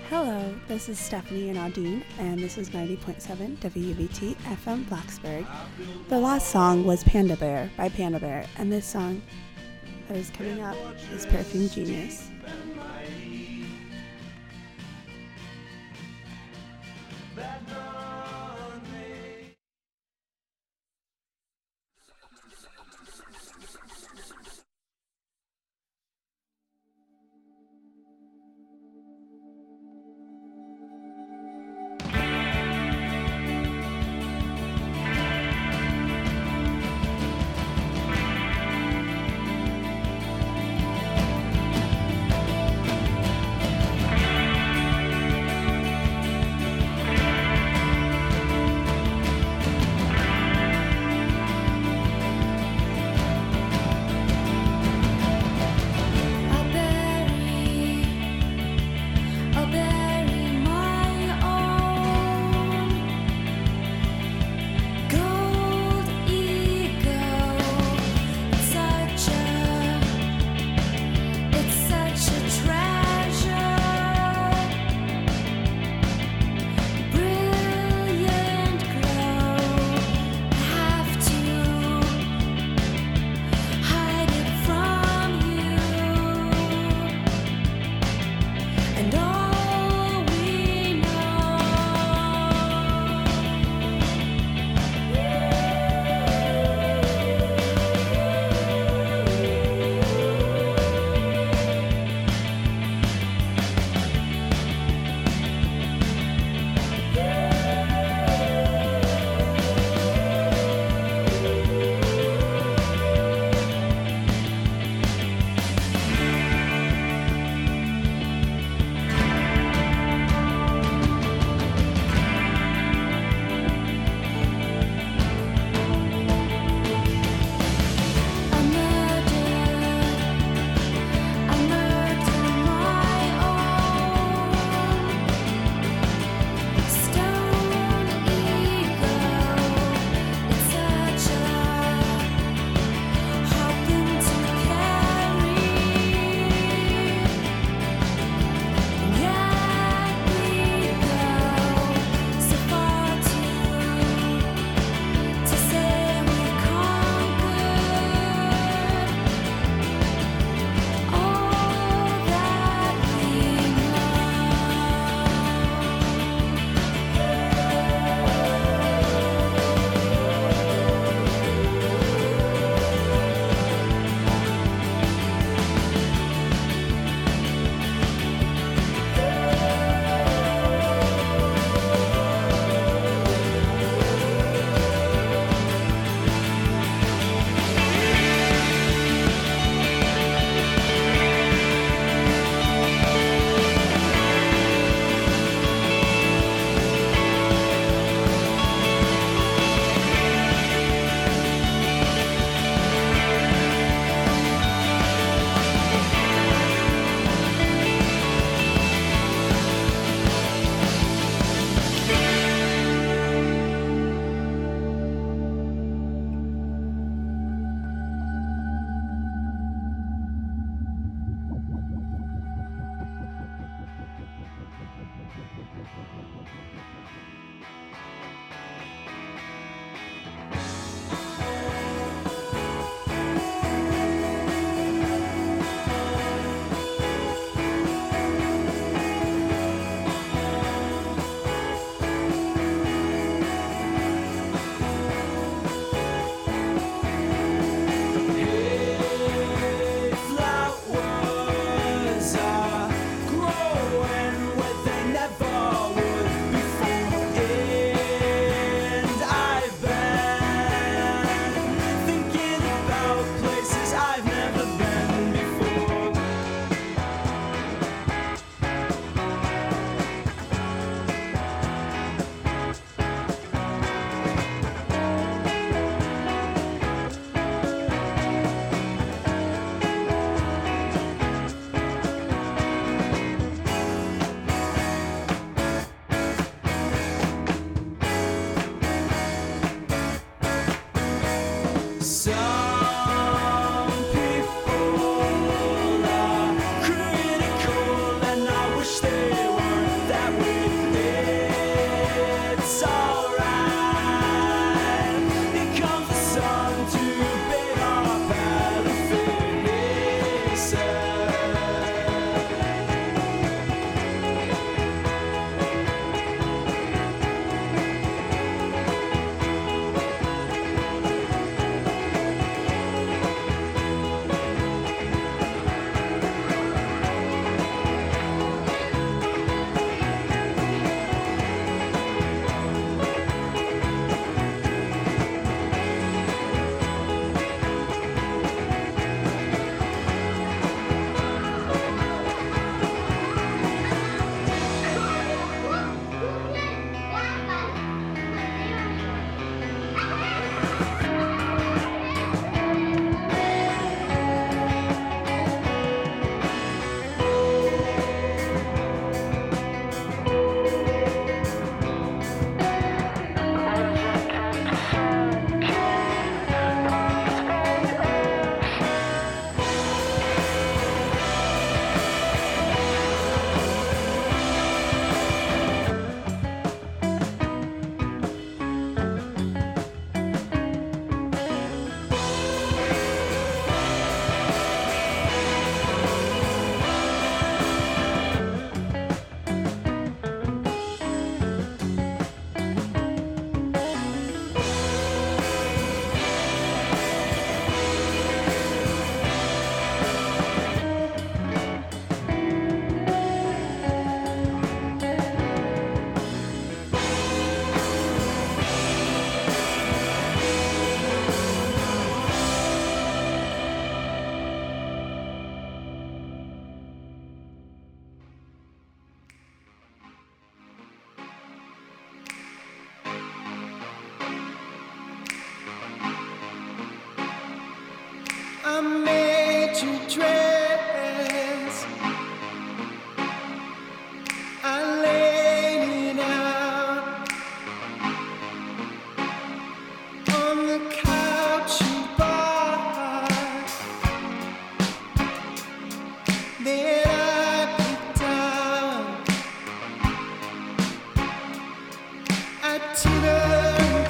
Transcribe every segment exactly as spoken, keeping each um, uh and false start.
Hello, this is Stephanie and Audine, and this is ninety point seven W V T F M Blacksburg. The last song was Panda Bear by Panda Bear, and this song that is coming up is Perfume Genius. Some people are critical and I wish they weren't. I made you dress. I laid it out on the couch you bought. Then I picked out. I turned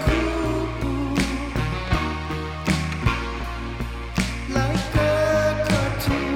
cool like a cartoon.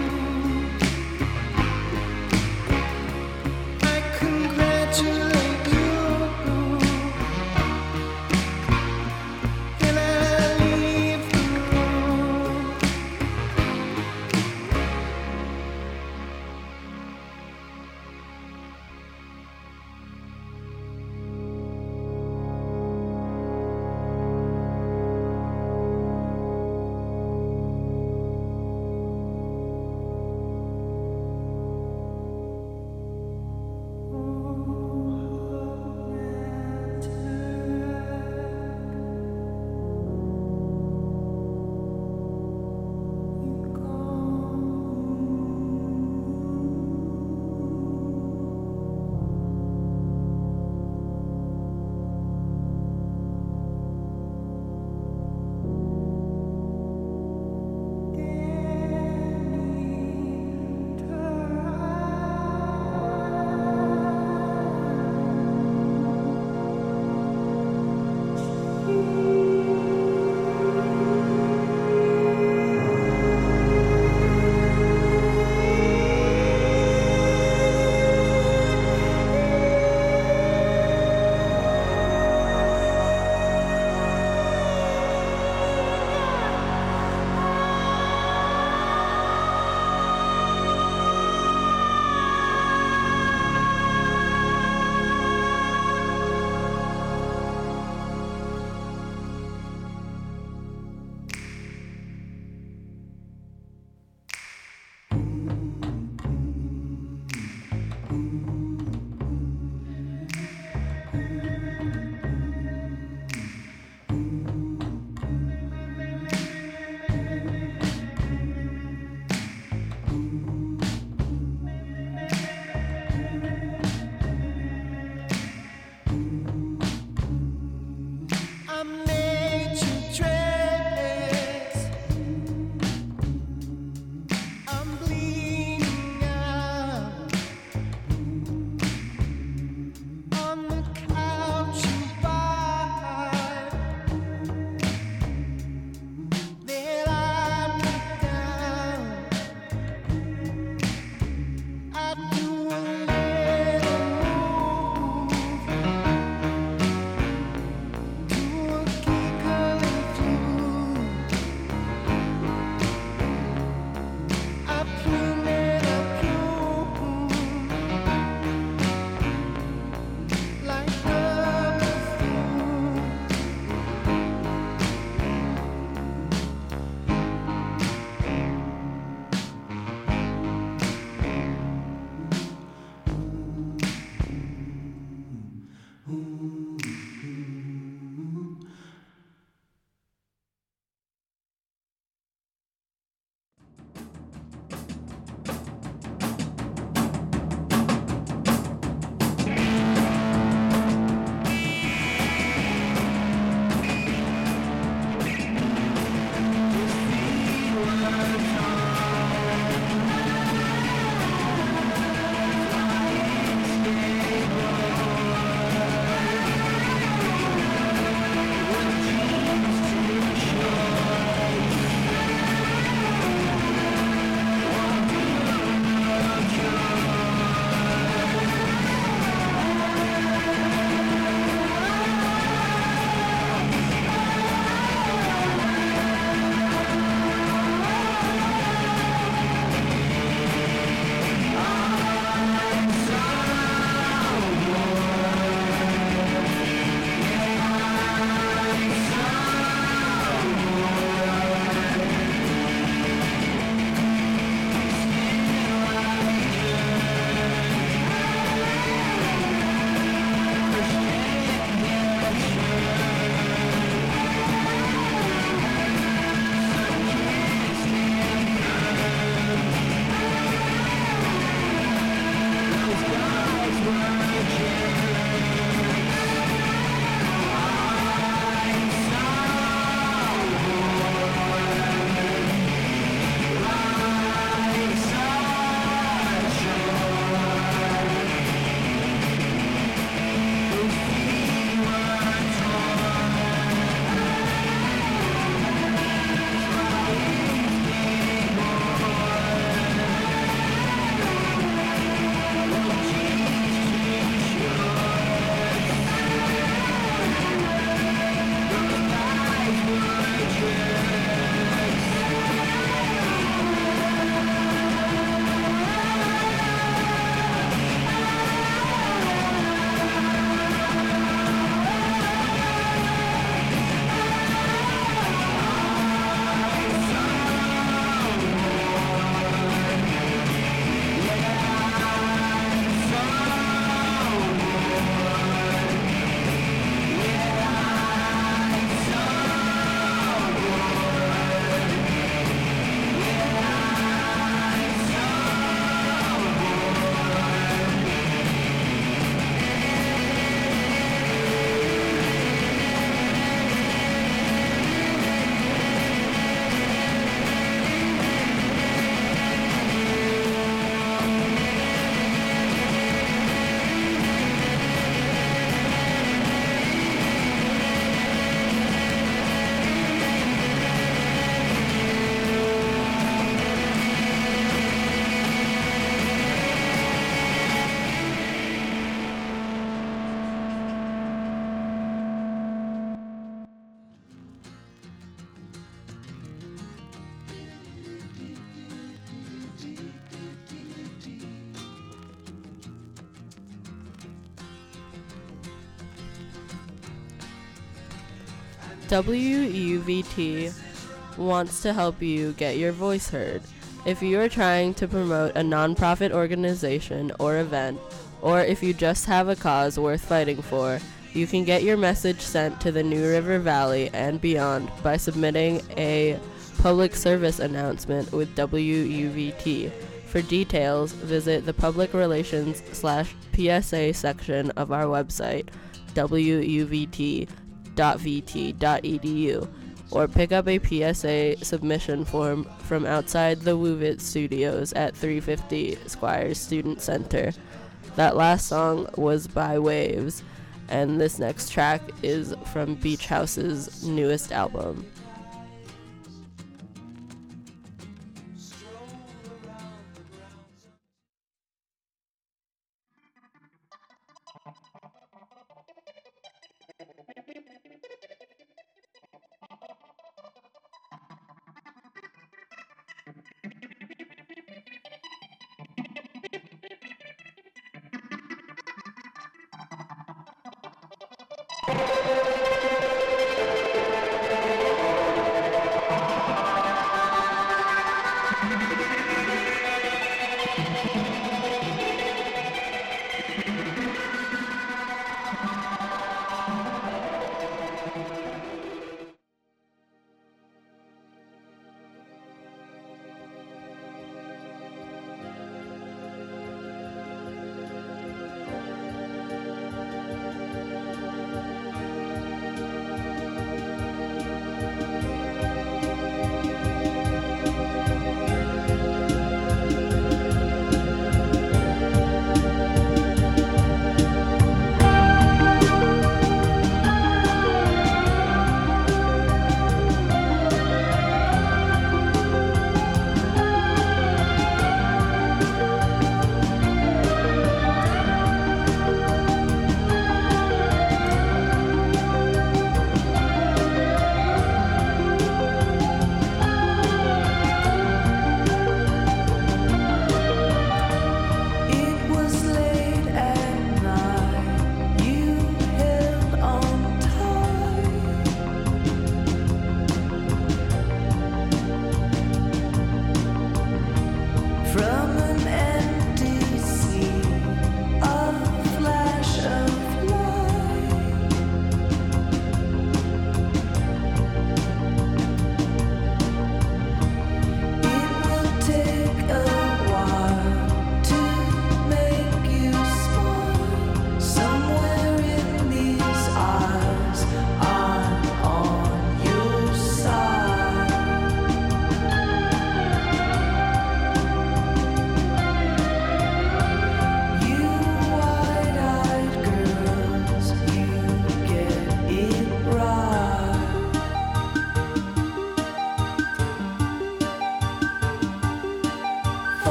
W U V T wants to help you get your voice heard. If you are trying to promote a nonprofit organization or event, or if you just have a cause worth fighting for, you can get your message sent to the New River Valley and beyond by submitting a public service announcement with W U V T. For details, visit the public relations slash P S A section of our website, w u v t dot v t dot e d u, or pick up a P S A submission form from outside the Woovit Studios at three fifty Squires Student Center. That last song was by Waves, and this next track is from Beach House's newest album.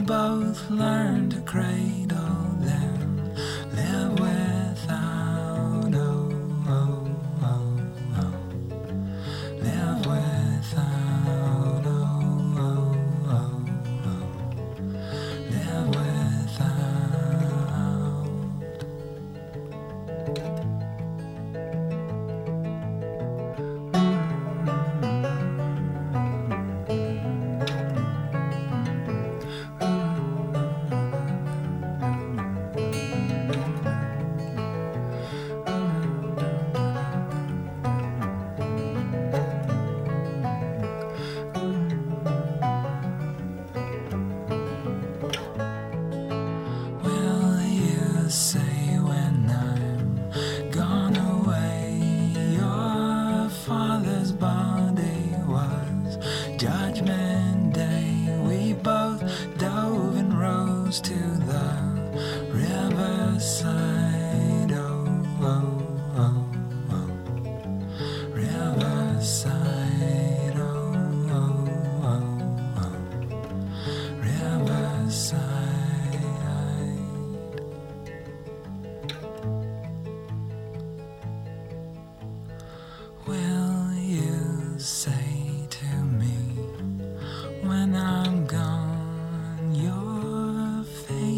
both learned to cradle them, live without, oh, oh, oh, oh. Live without, oh, oh, oh, oh. Live without. Will you say when I'm gone away, your father's body was Judgment Day? We both dove and rose to the riverside, oh, oh, oh, oh. Riverside, oh, oh, oh, oh. Riverside. Will you say to me when I'm gone, your face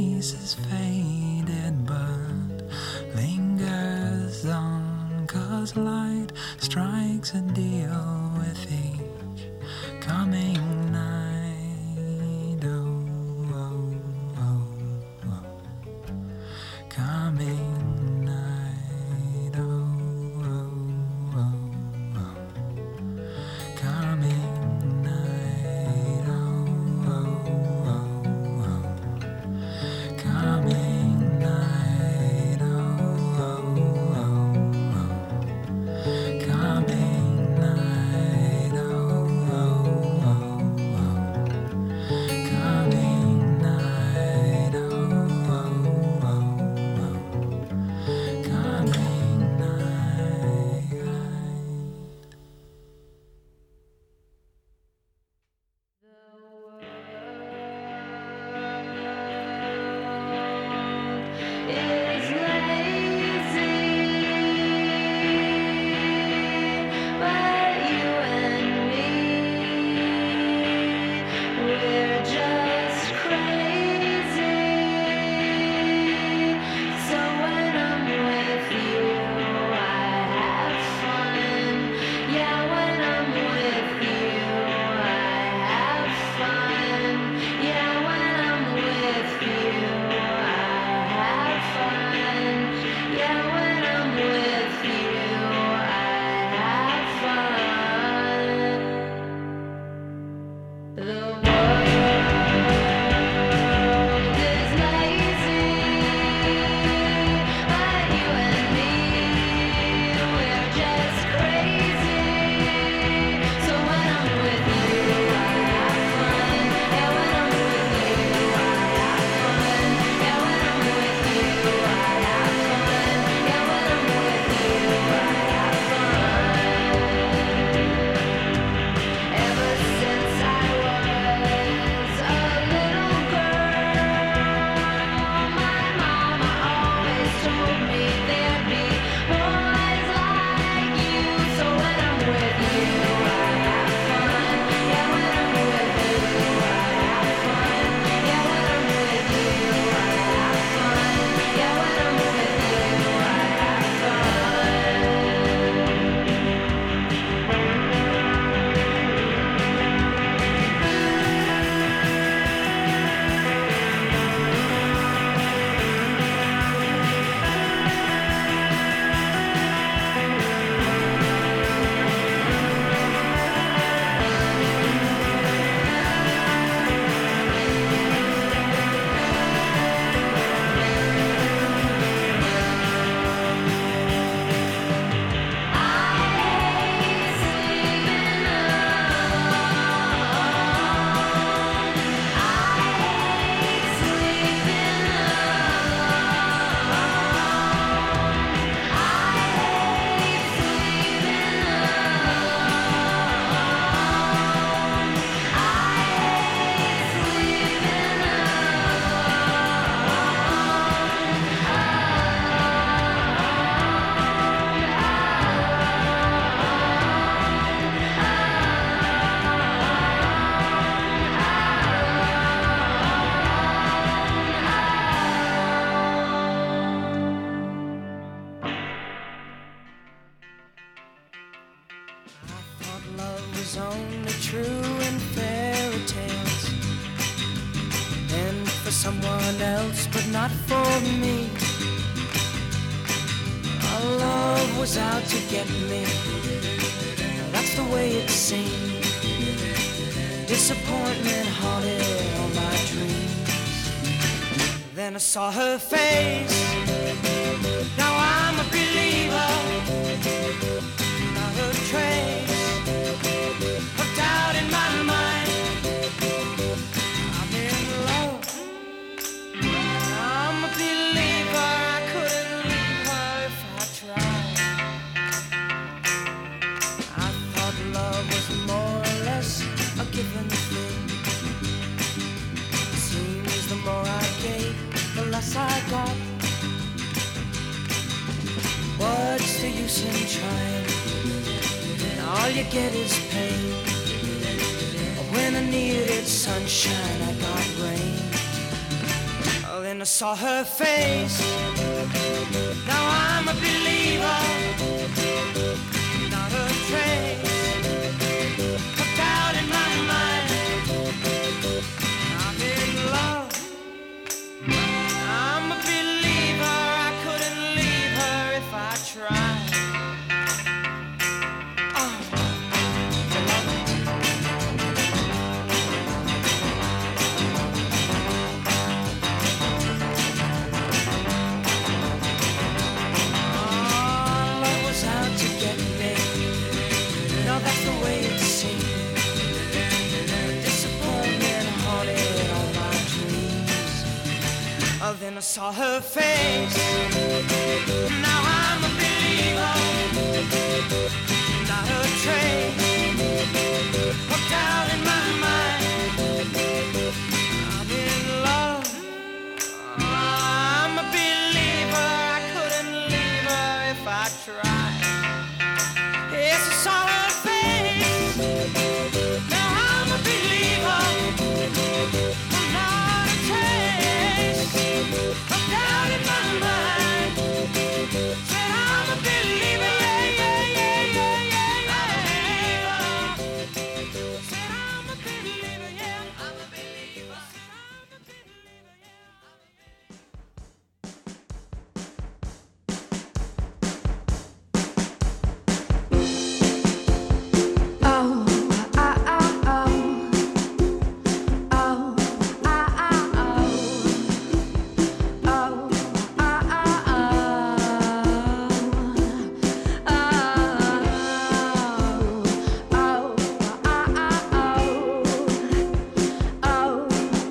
someone else, but not for me. Our love was out to get me. That's the way it seemed. Disappointment haunted all my dreams. Then I saw her face. Now I'm a believer. Not a trace of doubt in my mind. I'm in love. I'm a believer. I couldn't leave her if I tried. I thought love was more or less a given thing. Seems the more I gave, the less I got. What's the use in trying? All you get is pain. When I needed sunshine, I got rain. Oh, then I saw her face. Now I'm a believer. Not a trace of doubt in my mind. I'm in love. I'm a believer. I couldn't leave her if I tried. Then I saw her face. Now I'm a believer. Not a trace of doubt in my mind. I'm in love. I'm a believer. I couldn't leave her if I tried. Yes, I saw her face. Now I'm a believer. Not a trace of doubt in my mind. Said I'm a believer, yeah, yeah, yeah, yeah, yeah, yeah. Said I'm a believer, yeah, I'm a believer. Said I'm a believer, yeah. Oh, ah, ah, oh. Oh, ah, ah, oh. Oh, ah, ah, oh. Oh, oh, ah, ah, oh. Oh,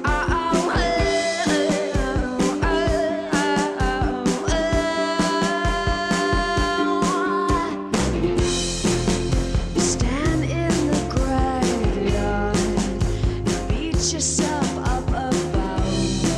You stand in the graveyard and beat yourself up about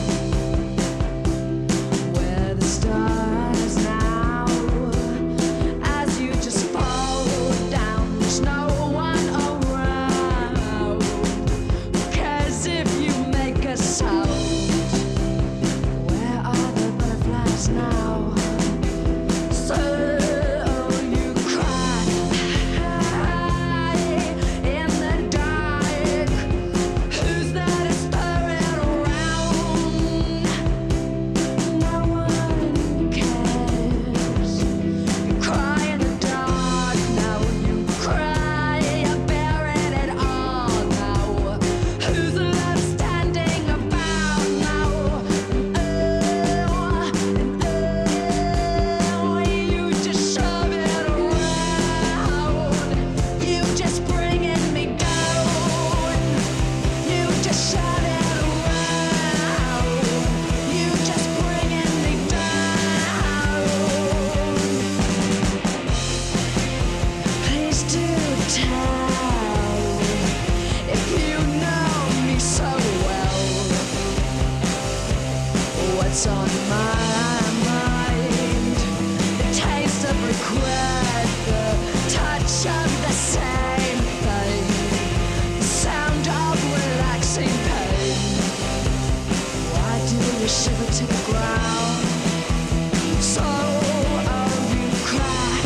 where the stars now. As you just fall down, there's no one around. Who cares if you make a sound? Where are the butterflies now? So you cry in the dark. Who's that stirring around? No one cares. You cry in the dark now. You cry, you're bearing it all now. Who's left standing about now? Oh, and oh, you just shove it around. You just bringing me down. You just shove it around. You just bringing me down. Please do tell if you know me so well. What's on my mind? The taste of regret, the touch of the same thing, the sound of relaxing pain. Why do you shiver to the ground? So, oh, you cry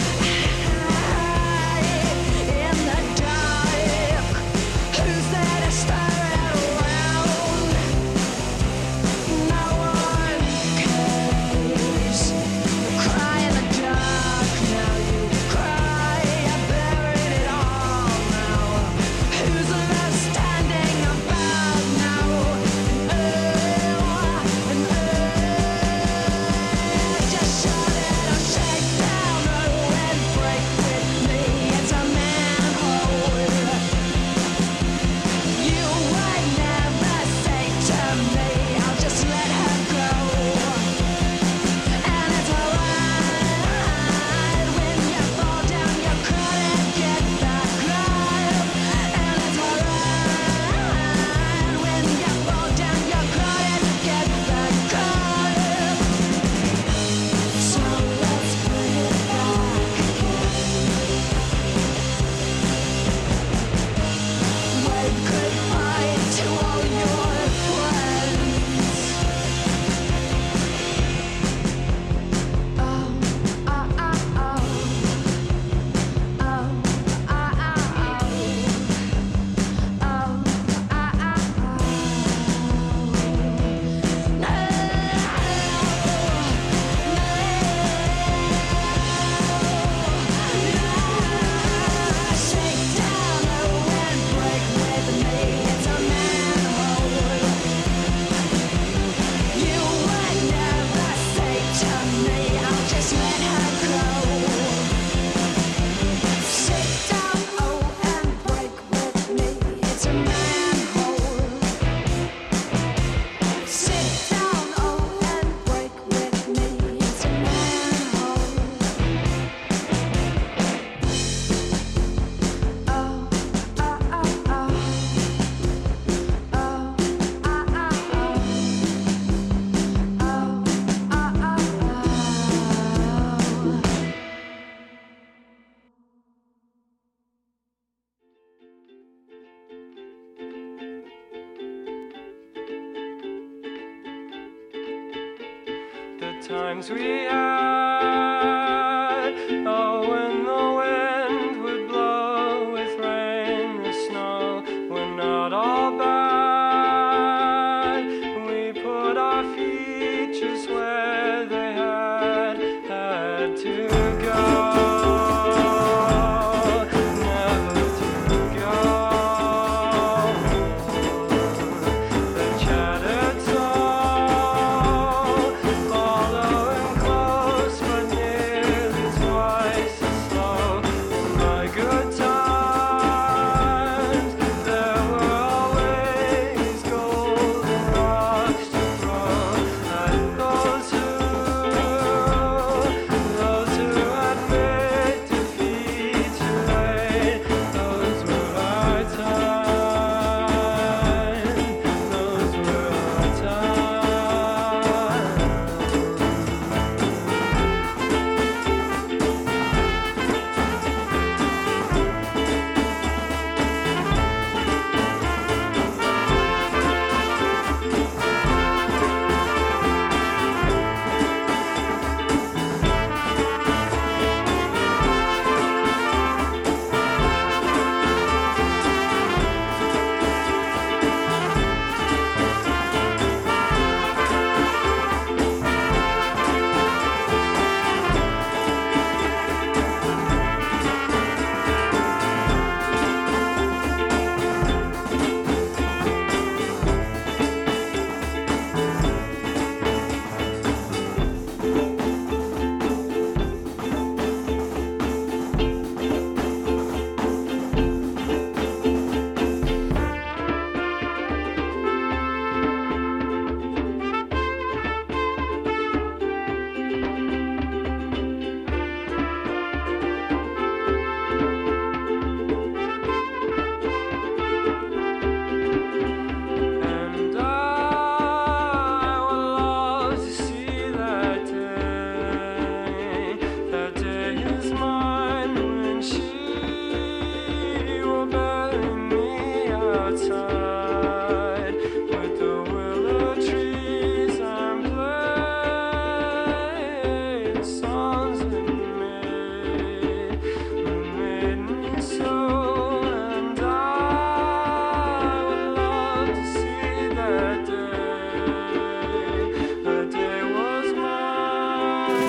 in the dark. Who's there to stir it around? No times we had. Oh, when the wind would blow with rain or snow, we're not all bad. We put our feet just where they had had to go. Never to go. The chattered soul, following close but nearly twice as slow. My good times, there were always golden rocks to throw at those who, those who admit defeat too late. Those were our times. Those were our times. And I would love to see that day. That day is mine when she will bury me outside with the willow trees and play the songs that made, that made me so. And I would love to see that day. That day was mine.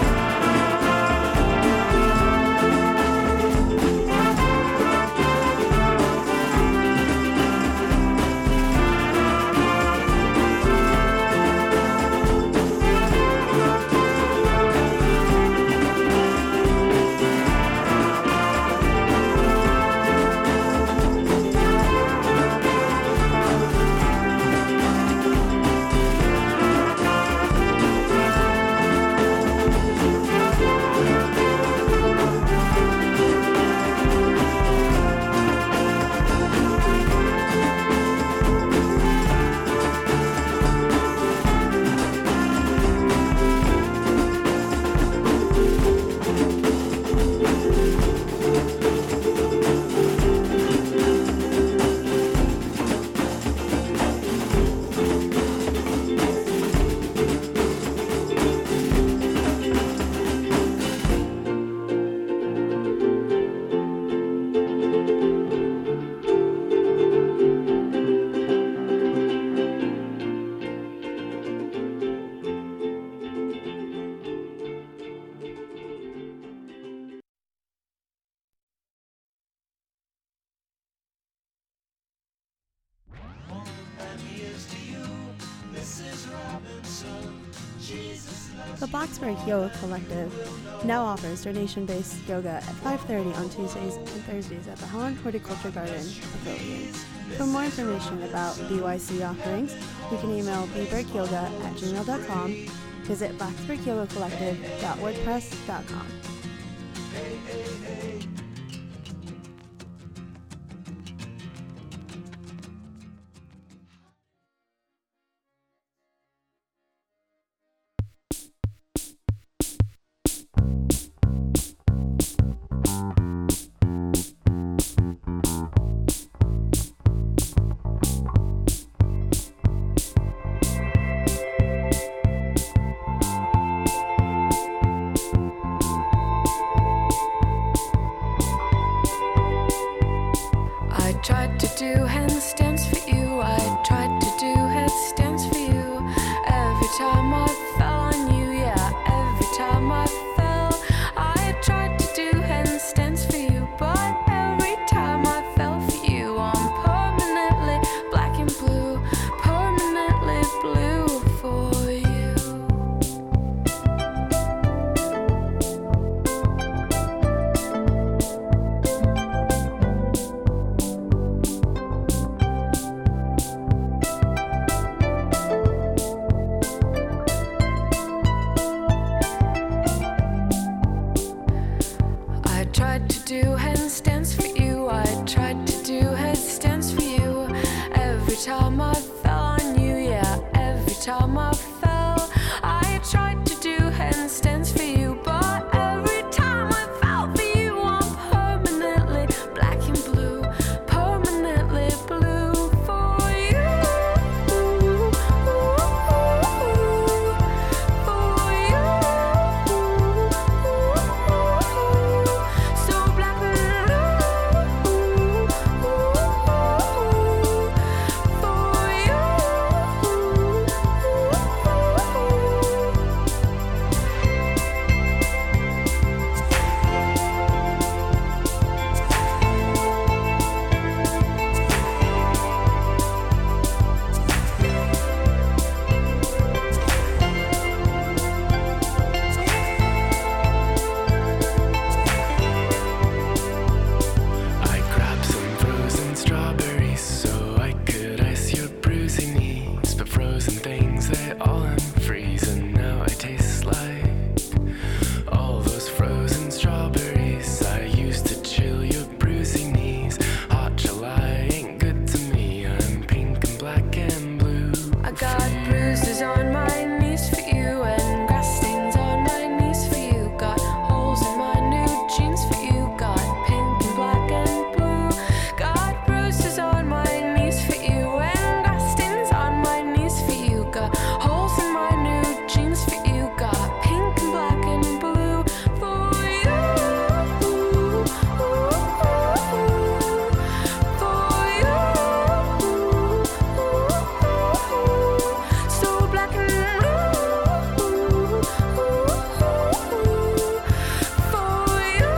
The Blacksburg Yoga Collective now offers donation-based yoga at five thirty on Tuesdays and Thursdays at the Holland Horticulture Garden Pavilion. For more information about B Y C offerings, you can email b berg yoga at gmail dot com, visit blacksburg yoga collective dot wordpress dot com. time I fell on you, yeah, every time I fell, I tried to do handstands for you, but every time I fell for you, I'm permanently black and blue, permanently blue for you. I tried to do handstands for you. I tried to do headstands for you. Every time I fell on you, yeah. Every time I fell, I tried to do handstands for you. But every time I fell for you, I'm permanently black and blue, permanently blue for you. For you. So black and blue for you. I grabbed some frozen strawberries so I could ice your bruising knees. But frozen things, they all unfreeze, and now I taste like all those frozen strawberries I used to chill your bruising knees. Hot July ain't good to me. I'm pink and black and blue. I got bruises on my knees for you and grass stains on my knees for you. Got holes in my new jeans for you. Got pink and black and blue. Got bruises on my knees for you and grass stains on my knees for you. Got holes in my new jeans for you. Got pink and black and blue for you. For you. So black and blue for you.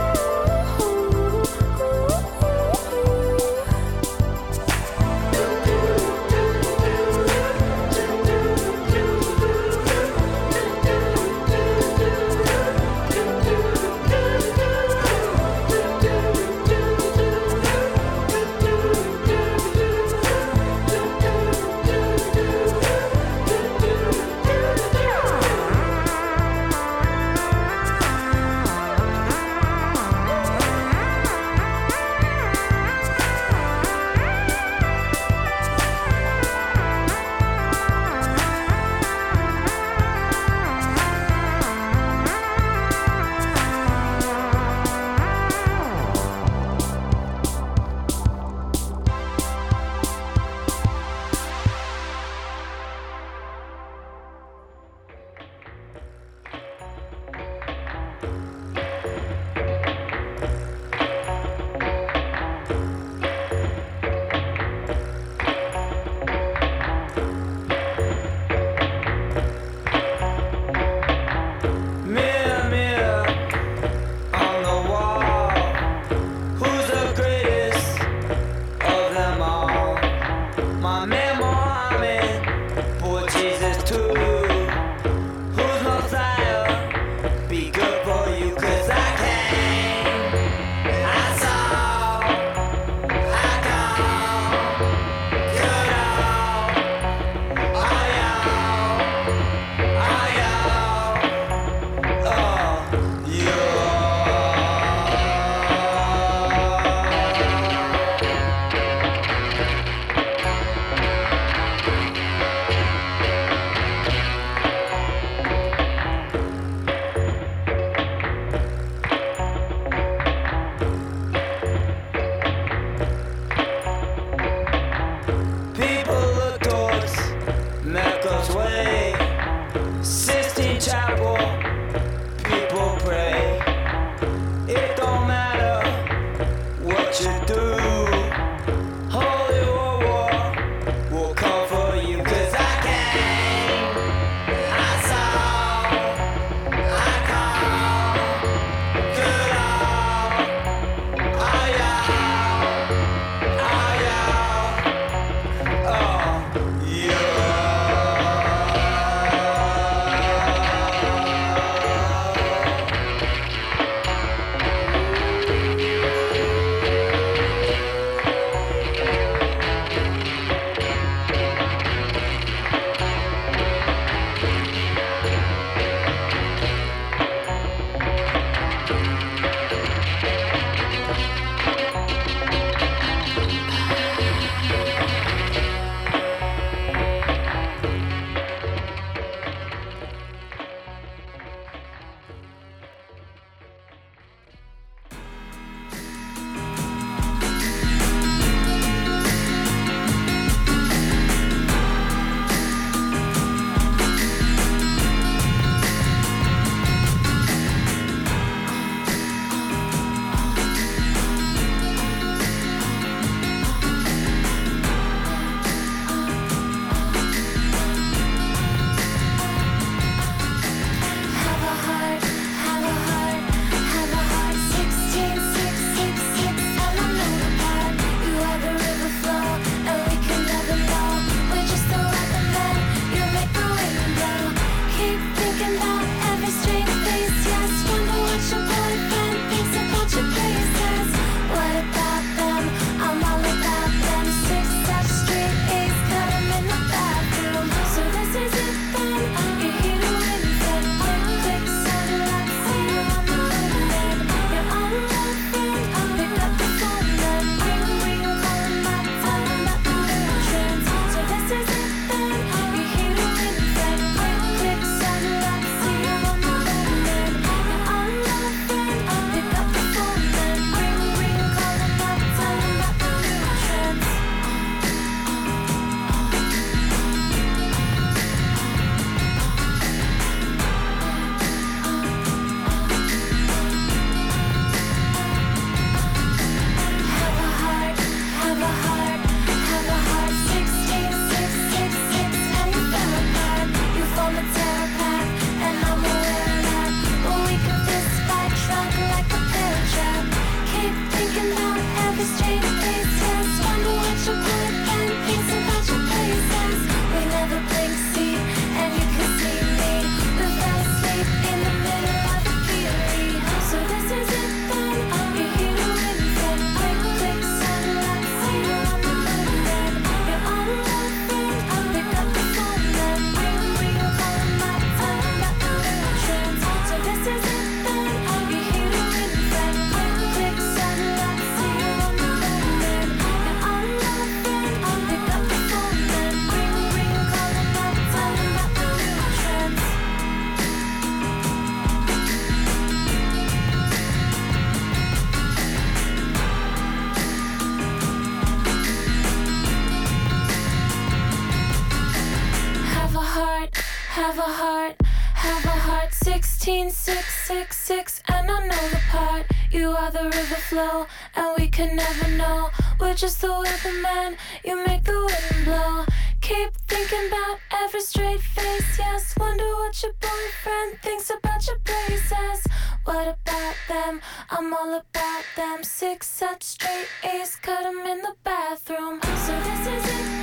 Mirror, mirror on the wall, who's the greatest of them all? My man Mohammed, poor Jesus too. Who's Messiah? Be good for you, 'cause I came, I saw, I come, good all, all y'all, all y'all. Oh, you. People look towards Mecca's way, Sistine Chapel. People pray. It don't matter what you do. Holy war war will come for you, 'cause I came, sixteen, six, six, six, and I know the part. You are the river flow, and we could never know. We're just the weatherman, you make the wind blow. Keep thinking about every straight face, yes. Wonder what your boyfriend thinks about your braces. What about them? I'm all about them. Six such straight A's, cut 'em in the bathroom. So this is it.